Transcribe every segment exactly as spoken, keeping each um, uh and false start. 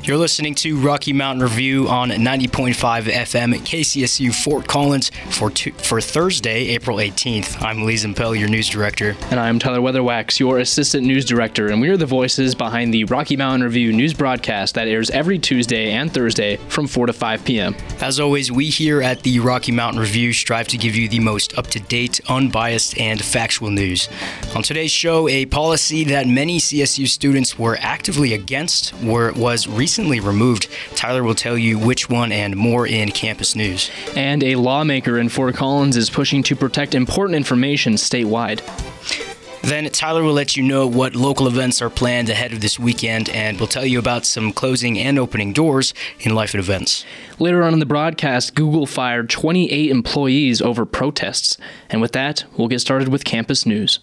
You're listening to Rocky Mountain Review on ninety point five F M at K C S U Fort Collins for two, for Thursday, April eighteenth. I'm Lee Zimpel, your news director. And I'm Tyler Weatherwax, your assistant news director, and we are the voices behind the Rocky Mountain Review news broadcast that airs every Tuesday and Thursday from four to five p.m. As always, we here at the Rocky Mountain Review strive to give you the most up-to-date, unbiased, and factual news. On today's show, a policy that many C S U students were actively against were, was recently removed. Tyler will tell you which one and more in campus news. And a lawmaker in Fort Collins is pushing to protect important information statewide. Then Tyler will let you know what local events are planned ahead of this weekend, and we'll tell you about some closing and opening doors in life at events. Later on in the broadcast, Google fired twenty-eight employees over protests. And with that, we'll get started with campus news.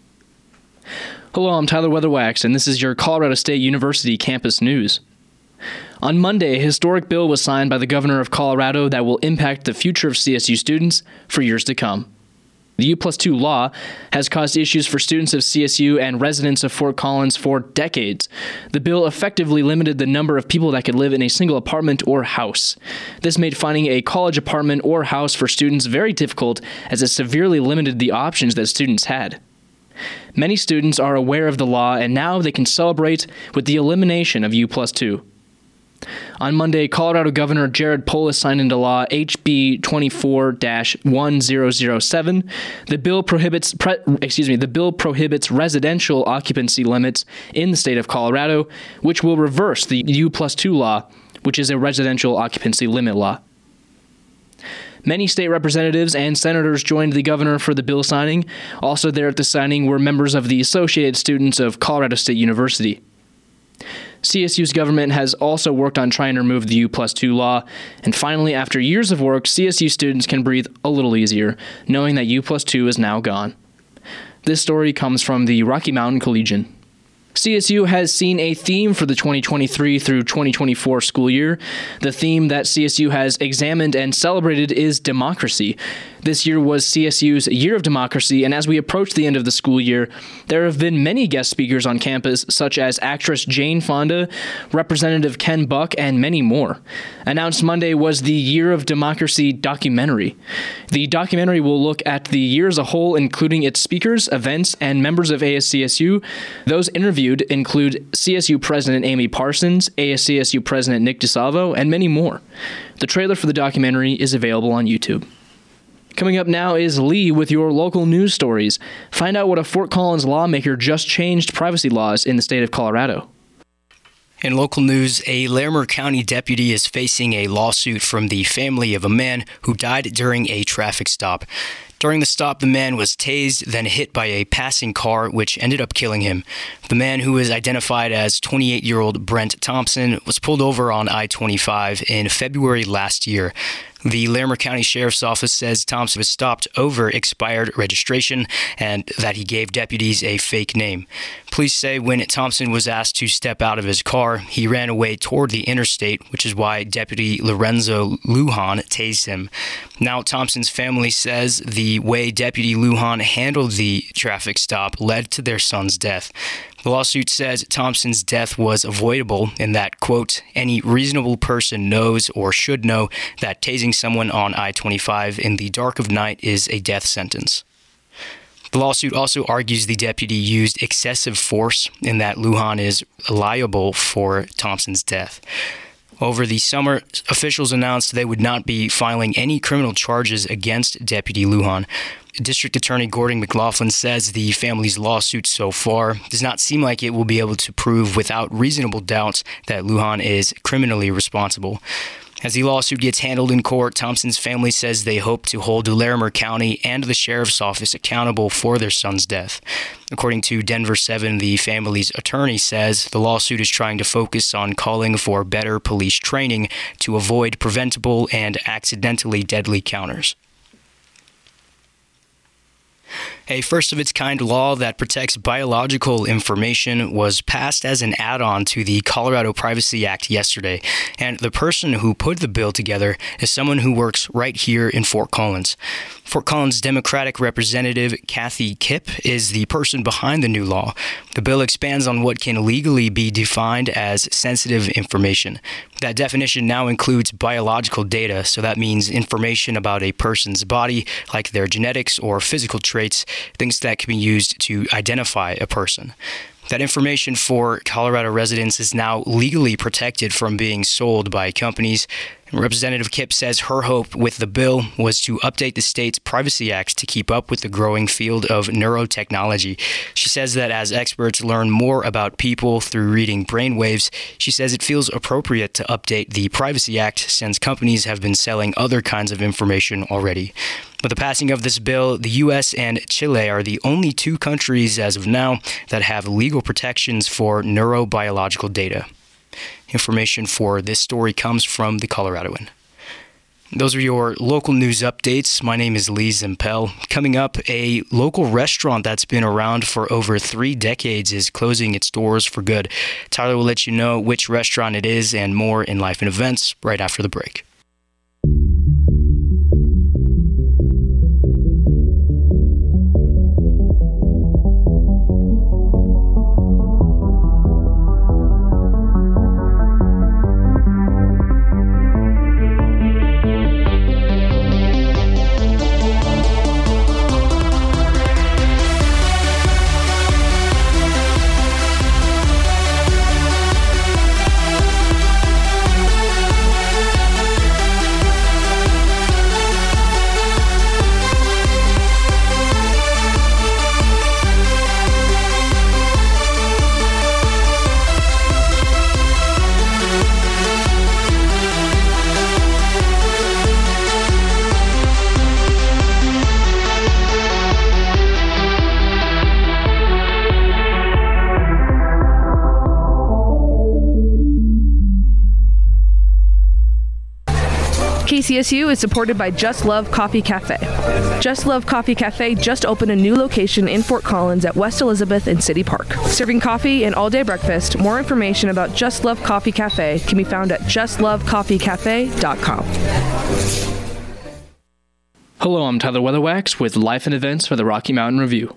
Hello, I'm Tyler Weatherwax, and this is your Colorado State University campus news. On Monday, a historic bill was signed by the governor of Colorado that will impact the future of C S U students for years to come. The U plus two law has caused issues for students of C S U and residents of Fort Collins for decades. The bill effectively limited the number of people that could live in a single apartment or house. This made finding a college apartment or house for students very difficult, as it severely limited the options that students had. Many students are aware of the law, and now they can celebrate with the elimination of U plus two. On Monday, Colorado Governor Jared Polis signed into law H B twenty-four dash one thousand seven. The bill prohibits pre, excuse me, the bill prohibits residential occupancy limits in the state of Colorado, which will reverse the U plus two law, which is a residential occupancy limit law. Many state representatives and senators joined the governor for the bill signing. Also there at the signing were members of the Associated Students of Colorado State University. C S U's government has also worked on trying to remove the U plus two law, and finally, after years of work, C S U students can breathe a little easier, knowing that U plus two is now gone. This story comes from the Rocky Mountain Collegian. C S U has seen a theme for the twenty twenty-three through twenty twenty-four school year. The theme that C S U has examined and celebrated is democracy. This year was C S U's Year of Democracy, and as we approach the end of the school year, there have been many guest speakers on campus, such as actress Jane Fonda, Representative Ken Buck, and many more. Announced Monday was the Year of Democracy documentary. The documentary will look at the year as a whole, including its speakers, events, and members of A S C S U. Those interviewed include C S U President Amy Parsons, A S C S U President Nick DeSalvo, and many more. The trailer for the documentary is available on YouTube. Coming up now is Lee with your local news stories. Find out what a Fort Collins lawmaker just changed privacy laws in the state of Colorado. In local news, a Larimer County deputy is facing a lawsuit from the family of a man who died during a traffic stop. During the stop, the man was tased, then hit by a passing car, which ended up killing him. The man, who is identified as twenty-eight-year-old Brent Thompson, was pulled over on I twenty-five in February last year. The Larimer County Sheriff's Office says Thompson was stopped over expired registration and that he gave deputies a fake name. Police say when Thompson was asked to step out of his car, he ran away toward the interstate, which is why Deputy Lorenzo Lujan tased him. Now, Thompson's family says the way Deputy Lujan handled the traffic stop led to their son's death. The lawsuit says Thompson's death was avoidable and that, quote, any reasonable person knows or should know that tasing someone on I twenty-five in the dark of night is a death sentence. The lawsuit also argues the deputy used excessive force and that Lujan is liable for Thompson's death. Over the summer, officials announced they would not be filing any criminal charges against Deputy Lujan. District Attorney Gordon McLaughlin says the family's lawsuit so far does not seem like it will be able to prove without reasonable doubts that Lujan is criminally responsible. As the lawsuit gets handled in court, Thompson's family says they hope to hold Larimer County and the Sheriff's Office accountable for their son's death. According to Denver seven, the family's attorney says the lawsuit is trying to focus on calling for better police training to avoid preventable and accidentally deadly counters. A first-of-its-kind law that protects biological information was passed as an add-on to the Colorado Privacy Act yesterday, and the person who put the bill together is someone who works right here in Fort Collins. Fort Collins Democratic Representative Kathy Kipp is the person behind the new law. The bill expands on what can legally be defined as sensitive information. That definition now includes biological data, so that means information about a person's body, like their genetics or physical traits, things that can be used to identify a person. That information for Colorado residents is now legally protected from being sold by companies. Representative Kipp says her hope with the bill was to update the state's Privacy Act to keep up with the growing field of neurotechnology. She says that as experts learn more about people through reading brainwaves, she says it feels appropriate to update the Privacy Act since companies have been selling other kinds of information already. With the passing of this bill, the U S and Chile are the only two countries as of now that have legal protections for neurobiological data. Information for this story comes from The Coloradoan. Those are your local news updates. My name is Lee Zimpel. Coming up, a local restaurant that's been around for over three decades is closing its doors for good. Tyler will let you know which restaurant it is and more in Life and Events right after the break. K C S U is supported by Just Love Coffee Cafe. Just Love Coffee Cafe just opened a new location in Fort Collins at West Elizabeth and City Park. Serving coffee and all-day breakfast. More information about Just Love Coffee Cafe can be found at just love coffee cafe dot com. Hello, I'm Tyler Weatherwax with Life and Events for the Rocky Mountain Review.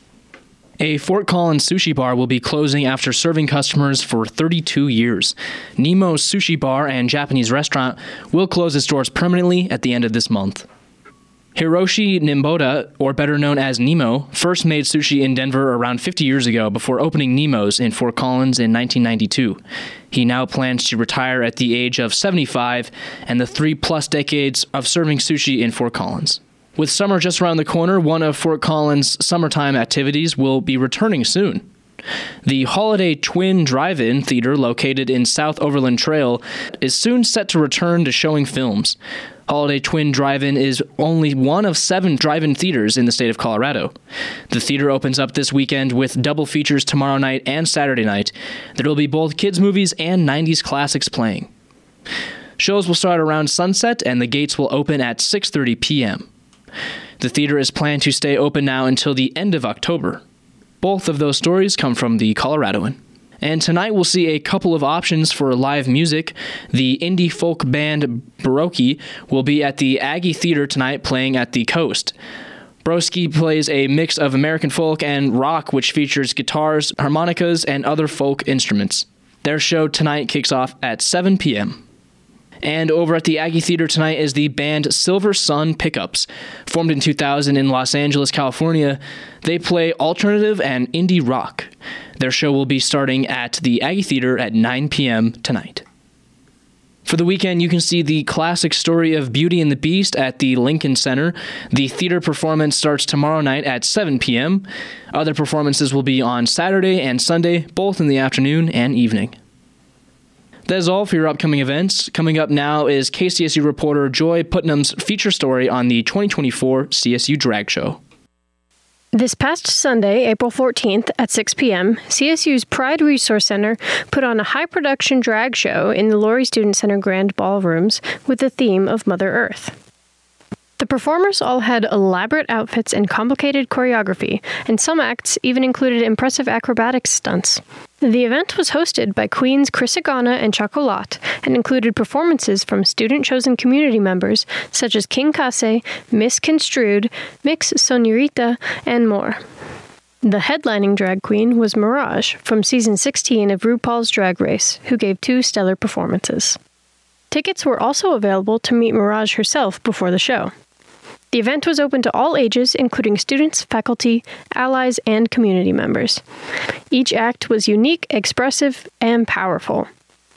A Fort Collins sushi bar will be closing after serving customers for thirty-two years. Nemo's Sushi Bar and Japanese Restaurant will close its doors permanently at the end of this month. Hiroshi Nimboda, or better known as Nemo, first made sushi in Denver around fifty years ago before opening Nemo's in Fort Collins in nineteen ninety-two. He now plans to retire at the age of seventy-five and the three-plus decades of serving sushi in Fort Collins. With summer just around the corner, one of Fort Collins' summertime activities will be returning soon. The Holiday Twin Drive-In Theater, located in South Overland Trail, is soon set to return to showing films. Holiday Twin Drive-In is only one of seven drive-in theaters in the state of Colorado. The theater opens up this weekend with double features tomorrow night and Saturday night. There will be both kids' movies and nineties classics playing. Shows will start around sunset, and the gates will open at six thirty p.m. The theater is planned to stay open now until the end of October. Both of those stories come from The Coloradoan. And tonight we'll see a couple of options for live music. The indie folk band Broski will be at the Aggie Theater tonight playing at the Coast. Broski plays a mix of American folk and rock, which features guitars, harmonicas, and other folk instruments. Their show tonight kicks off at seven p.m. And over at the Aggie Theater tonight is the band Silver Sun Pickups. Formed in two thousand in Los Angeles, California, they play alternative and indie rock. Their show will be starting at the Aggie Theater at nine p.m. tonight. For the weekend, you can see the classic story of Beauty and the Beast at the Lincoln Center. The theater performance starts tomorrow night at seven p.m. Other performances will be on Saturday and Sunday, both in the afternoon and evening. That is all for your upcoming events. Coming up now is K C S U reporter Joy Putnam's feature story on the twenty twenty-four C S U Drag Show. This past Sunday, April fourteenth at six p.m., C S U's Pride Resource Center put on a high-production drag show in the Laurie Student Center Grand Ballrooms with the theme of Mother Earth. The performers all had elaborate outfits and complicated choreography, and some acts even included impressive acrobatics stunts. The event was hosted by Queens Chris Agana and Chocolat, and included performances from student-chosen community members such as King Kase, Miss Construed, Mix Sonorita, and more. The headlining drag queen was Mirage from season sixteen of RuPaul's Drag Race, who gave two stellar performances. Tickets were also available to meet Mirage herself before the show. The event was open to all ages, including students, faculty, allies, and community members. Each act was unique, expressive, and powerful.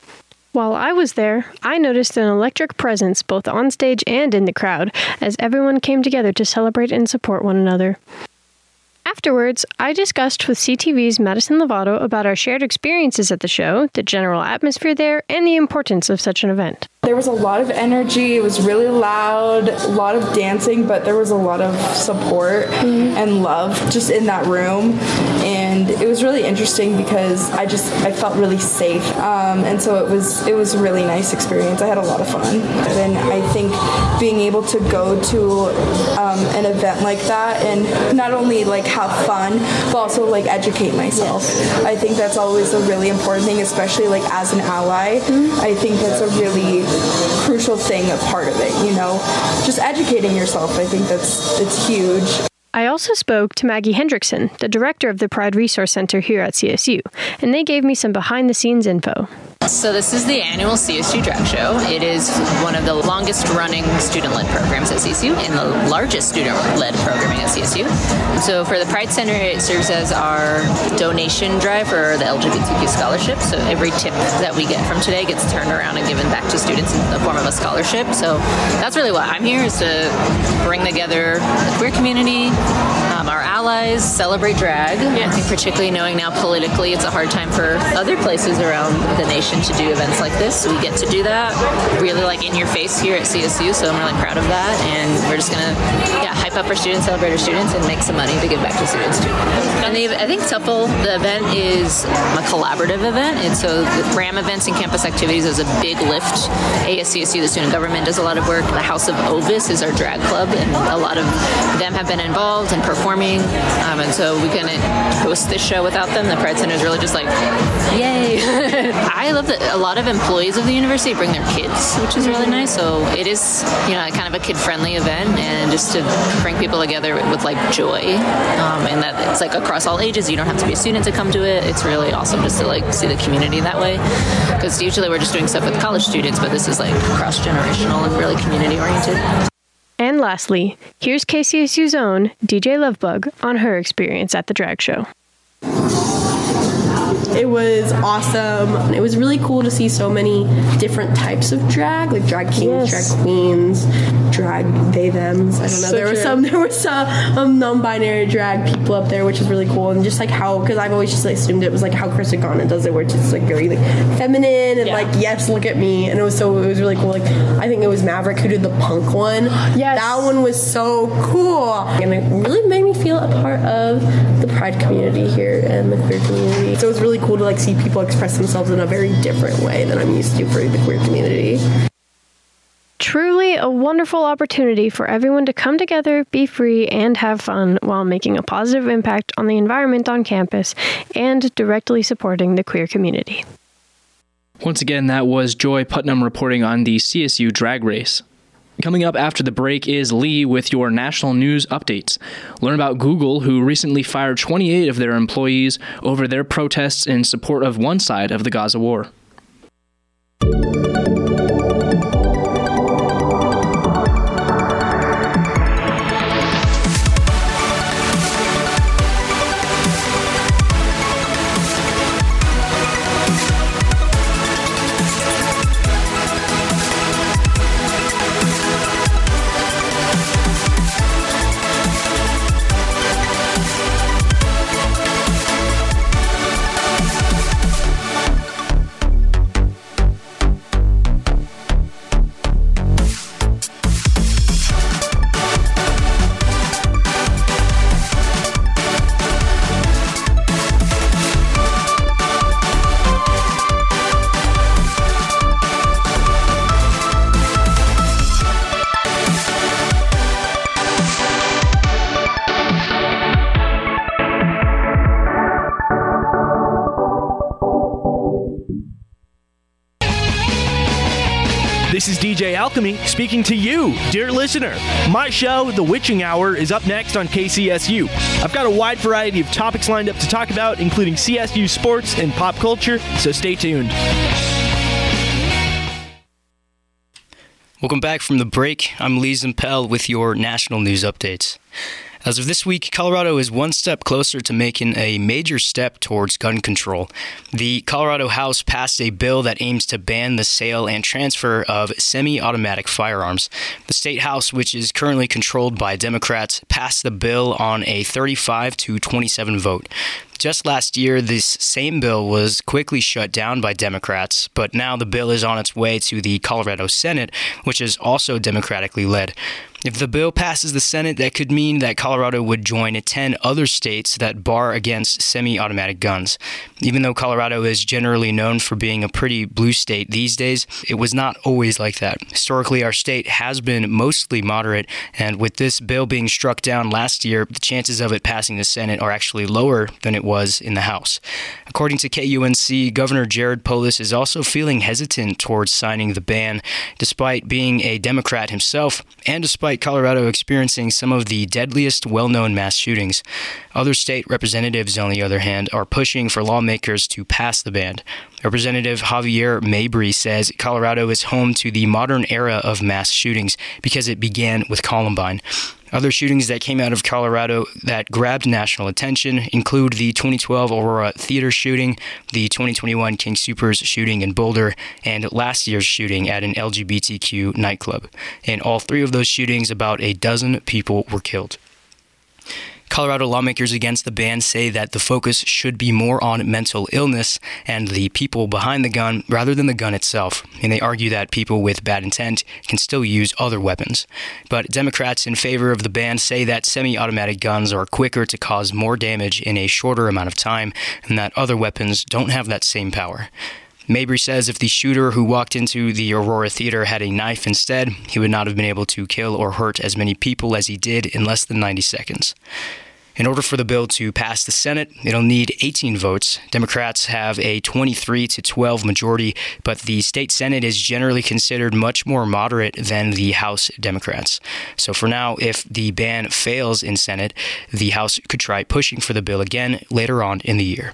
While I was there, I noticed an electric presence both on stage and in the crowd, as everyone came together to celebrate and support one another. Afterwards, I discussed with C T V's Madison Lovato about our shared experiences at the show, the general atmosphere there, and the importance of such an event. There was a lot of energy. It was really loud, a lot of dancing, but there was a lot of support mm-hmm. and love just in that room. And it was really interesting because I just I felt really safe. Um, and so it was it was a really nice experience. I had a lot of fun. And I think being able to go to um, an event like that and not only like have fun, but also like educate myself. Yes. I think that's always a really important thing, especially like as an ally. Mm-hmm. I think that's a really crucial thing, a part of it, you know, just educating yourself. I think that's it's huge. I also spoke to Maggie Hendrickson, the director of the Pride Resource Center here at C S U, and they gave me some behind-the-scenes info. So this is the annual C S U Drag Show. It is one of the longest-running student-led programs at C S U and the largest student-led programming at C S U. So for the Pride Center, it serves as our donation drive for the L G B T Q scholarship. So every tip that we get from today gets turned around and given back to students in the form of a scholarship. So that's really what I'm here, is to bring together the queer community, um, our allies, celebrate drag. Yeah. I think particularly knowing now politically it's a hard time for other places around the nation to do events like this. So we get to do that really like in your face here at C S U, so I'm really proud of that, and we're just gonna yeah hype up our students, celebrate our students, and make some money to give back to students too. And the, I think TUFL, the event is a collaborative event, and so the RAM events and campus activities is a big lift. A S C S U, the student government, does a lot of work. The House of Ovis is our drag club, and a lot of them have been involved in performing, um, and so we couldn't host this show without them. The Pride Center is really just like, yay. I love that a lot of employees of the university bring their kids, which is really nice. So it is, you know, kind of a kid-friendly event, and just to bring people together with like joy, um, and that it's like across all ages. You don't have to be a student to come to it. It's really awesome just to like see the community that way, because usually we're just doing stuff with college students, but this is like cross-generational and really community-oriented. And lastly, here's K C S U's own D J Lovebug on her experience at the drag show. It was awesome. It was really cool to see so many different types of drag, like drag kings, yes. drag queens, drag they thems. I don't know. So there true. were some there were some um, non-binary drag people up there, which is really cool. And just like how, because I've always just like, assumed it was like how Chris Agana does it, where it's just like very like feminine and yeah. like yes, look at me. And it was so it was really cool. Like I think it was Maverick who did the punk one. Yes, that one was so cool, and it really made me feel a part of the Pride community here and the queer community. So it was really cool to like see people express themselves in a very different way than I'm used to for the queer community. Truly a wonderful opportunity for everyone to come together, be free, and have fun while making a positive impact on the environment on campus and directly supporting the queer community. Once again, that was Joy Putnam reporting on the C S U drag race. Coming up after the break is Lee with your national news updates. Learn about Google, who recently fired twenty-eight of their employees over their protests in support of one side of the Gaza war. J Alchemy speaking to you, dear listener. My show, The Witching Hour, is up next on K C S U. I've got a wide variety of topics lined up to talk about, including C S U sports and pop culture, so stay tuned. Welcome back from the break. I'm Lee Zimpel with your national news updates. As of this week, Colorado is one step closer to making a major step towards gun control. The Colorado House passed a bill that aims to ban the sale and transfer of semi-automatic firearms. The State House, which is currently controlled by Democrats, passed the bill on a thirty-five to twenty-seven vote. Just last year, this same bill was quickly shut down by Democrats, but now the bill is on its way to the Colorado Senate, which is also Democratically led. If the bill passes the Senate, that could mean that Colorado would join ten other states that bar against semi-automatic guns. Even though Colorado is generally known for being a pretty blue state these days, it was not always like that. Historically, our state has been mostly moderate, and with this bill being struck down last year, the chances of it passing the Senate are actually lower than it was in the House. According to K U N C, Governor Jared Polis is also feeling hesitant towards signing the ban, despite being a Democrat himself, and despite Colorado experiencing some of the deadliest well-known mass shootings. Other state representatives, on the other hand, are pushing for lawmakers to pass the ban. Representative Javier Mabry says Colorado is home to the modern era of mass shootings because it began with Columbine. Other shootings that came out of Colorado that grabbed national attention include the twenty twelve Aurora Theater shooting, the twenty twenty-one King Soopers shooting in Boulder, and last year's shooting at an L G B T Q nightclub. In all three of those shootings, about a dozen people were killed. Colorado lawmakers against the ban say that the focus should be more on mental illness and the people behind the gun rather than the gun itself, and they argue that people with bad intent can still use other weapons. But Democrats in favor of the ban say that semi-automatic guns are quicker to cause more damage in a shorter amount of time, and that other weapons don't have that same power. Mabry says if the shooter who walked into the Aurora Theater had a knife instead, he would not have been able to kill or hurt as many people as he did in less than ninety seconds. In order for the bill to pass the Senate, it'll need eighteen votes. Democrats have a twenty-three to twelve majority, but the state Senate is generally considered much more moderate than the House Democrats. So for now, if the ban fails in Senate, the House could try pushing for the bill again later on in the year.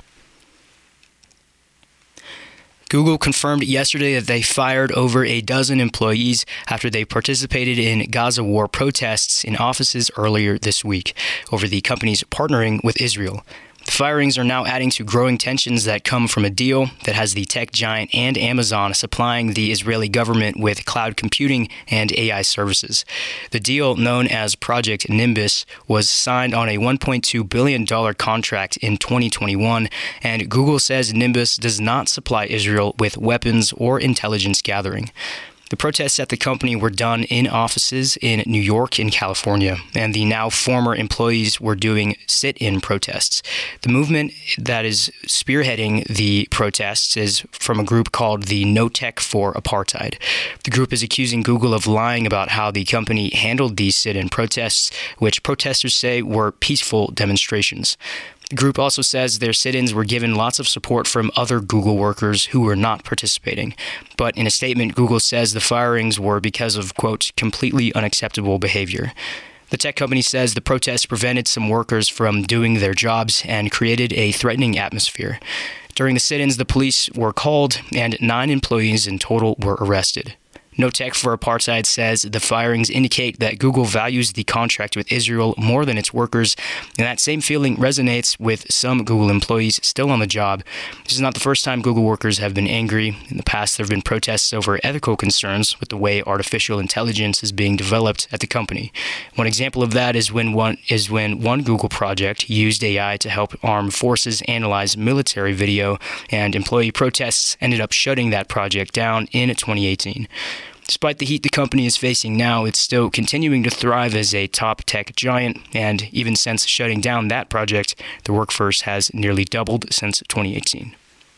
Google confirmed yesterday that they fired over a dozen employees after they participated in Gaza war protests in offices earlier this week over the company's partnering with Israel. The firings are now adding to growing tensions that come from a deal that has the tech giant and Amazon supplying the Israeli government with cloud computing and A I services. The deal, known as Project Nimbus, was signed on a one point two billion dollars contract in twenty twenty-one, and Google says Nimbus does not supply Israel with weapons or intelligence gathering. The protests at the company were done in offices in New York and California, and the now former employees were doing sit-in protests. The movement that is spearheading the protests is from a group called the No Tech for Apartheid. The group is accusing Google of lying about how the company handled these sit-in protests, which protesters say were peaceful demonstrations. The group also says their sit-ins were given lots of support from other Google workers who were not participating. But in a statement, Google says the firings were because of, quote, completely unacceptable behavior. The tech company says the protests prevented some workers from doing their jobs and created a threatening atmosphere. During the sit-ins, the police were called and nine employees in total were arrested. No Tech for Apartheid says the firings indicate that Google values the contract with Israel more than its workers, and that same feeling resonates with some Google employees still on the job. This is not the first time Google workers have been angry. In the past, there have been protests over ethical concerns with the way artificial intelligence is being developed at the company. One example of that is when one is when one Google project used A I to help armed forces analyze military video, and employee protests ended up shutting that project down in twenty eighteen. Despite the heat the company is facing now, it's still continuing to thrive as a top tech giant, and even since shutting down that project, the workforce has nearly doubled since twenty eighteen.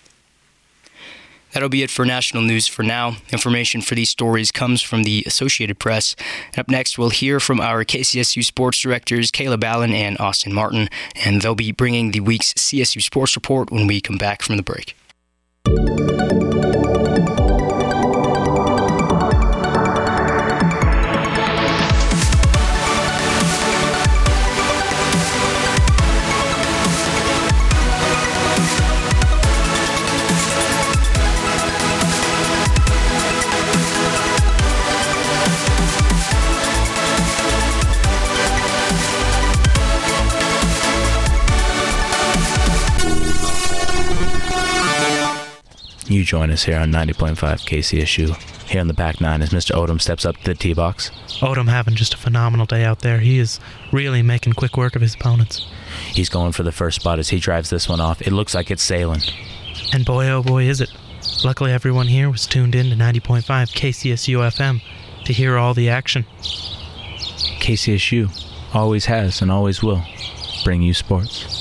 That'll be it for national news for now. Information for these stories comes from the Associated Press. And up next, we'll hear from our K C S U sports directors, Caleb Allen and Austin Martin, and they'll be bringing the week's C S U Sports Report when we come back from the break. You join us here on ninety point five K C S U. Here on the back nine as Mister Odom steps up to the tee box. Odom having just a phenomenal day out there. He is really making quick work of his opponents. He's going for the first spot as he drives this one off. It looks like it's sailing. And boy, oh boy, is it. Luckily, everyone here was tuned in to ninety point five K C S U F M to hear all the action. K C S U always has and always will bring you sports.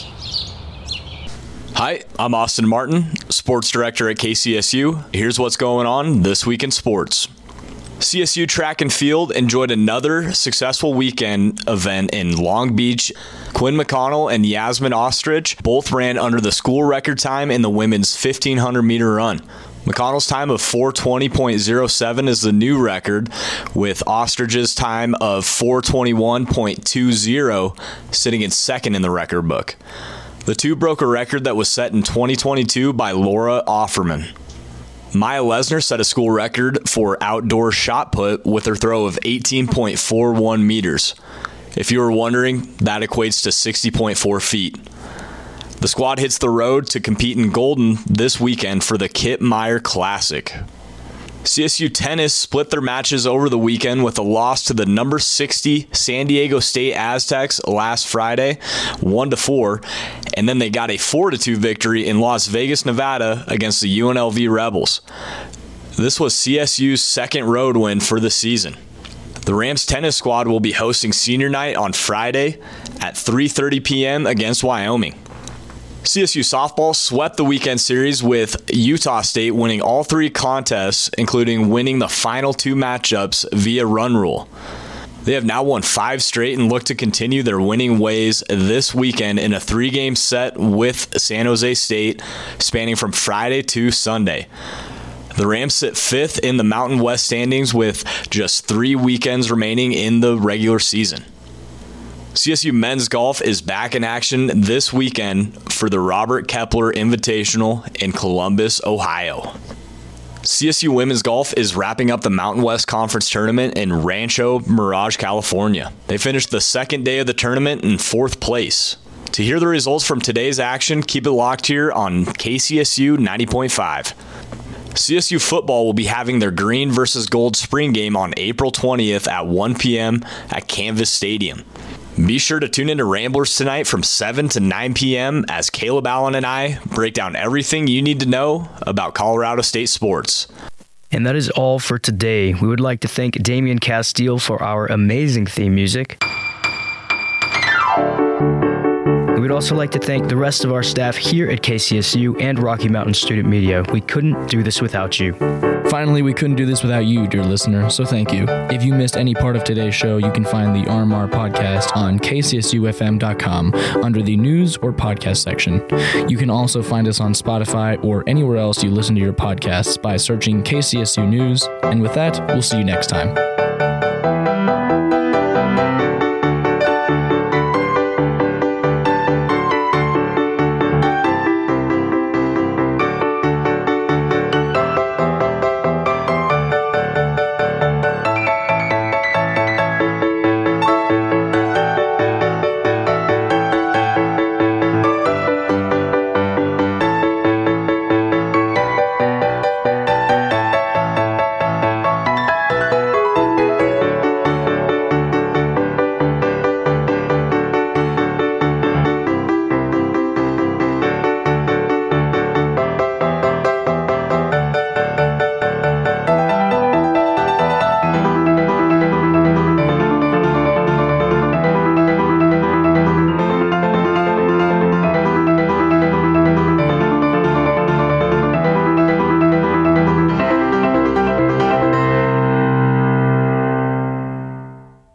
Hi, I'm Austin Martin, Sports Director at K C S U. Here's what's going on this week in sports. C S U Track and Field enjoyed another successful weekend event in Long Beach. Quinn McConnell and Yasmin Ostrich both ran under the school record time in the women's fifteen hundred meter run. McConnell's time of four twenty point oh seven is the new record, with Ostrich's time of four twenty-one point two oh sitting in second in the record book. The two broke a record that was set in twenty twenty-two by Laura Offerman. Maya Lesner set a school record for outdoor shot put with her throw of eighteen point four one meters. If you were wondering, that equates to sixty point four feet. The squad hits the road to compete in Golden this weekend for the Kip Meyer Classic. C S U tennis split their matches over the weekend with a loss to the number sixty San Diego State Aztecs last Friday, one to four, and then they got a four to two victory in Las Vegas, Nevada against the U N L V Rebels. This was C S U's second road win for the season. The Rams tennis squad will be hosting senior night on Friday at three thirty p.m. against Wyoming. C S U softball swept the weekend series with Utah State winning all three contests, including winning the final two matchups via run rule. They have now won five straight and look to continue their winning ways this weekend in a three-game set with San Jose State, spanning from Friday to Sunday. The Rams sit fifth in the Mountain West standings with just three weekends remaining in the regular season. C S U men's golf is back in action this weekend for the Robert Kepler Invitational in Columbus, Ohio. C S U women's golf is wrapping up the Mountain West Conference Tournament in Rancho Mirage, California. They finished the second day of the tournament in fourth place. To hear the results from today's action, keep it locked here on K C S U ninety point five. C S U football will be having their green versus gold spring game on April twentieth at one p.m. at Canvas Stadium. Be sure to tune into Ramblers tonight from seven to nine p.m. as Caleb Allen and I break down everything you need to know about Colorado State sports. And that is all for today. We would like to thank Damian Castile for our amazing theme music. We would also like to thank the rest of our staff here at K C S U and Rocky Mountain Student Media. We couldn't do this without you. Finally, we couldn't do this without you, dear listener, so thank you. If you missed any part of today's show, you can find the R M R podcast on K C S U F M dot com under the news or podcast section. You can also find us on Spotify or anywhere else you listen to your podcasts by searching K C S U News. And with that, we'll see you next time.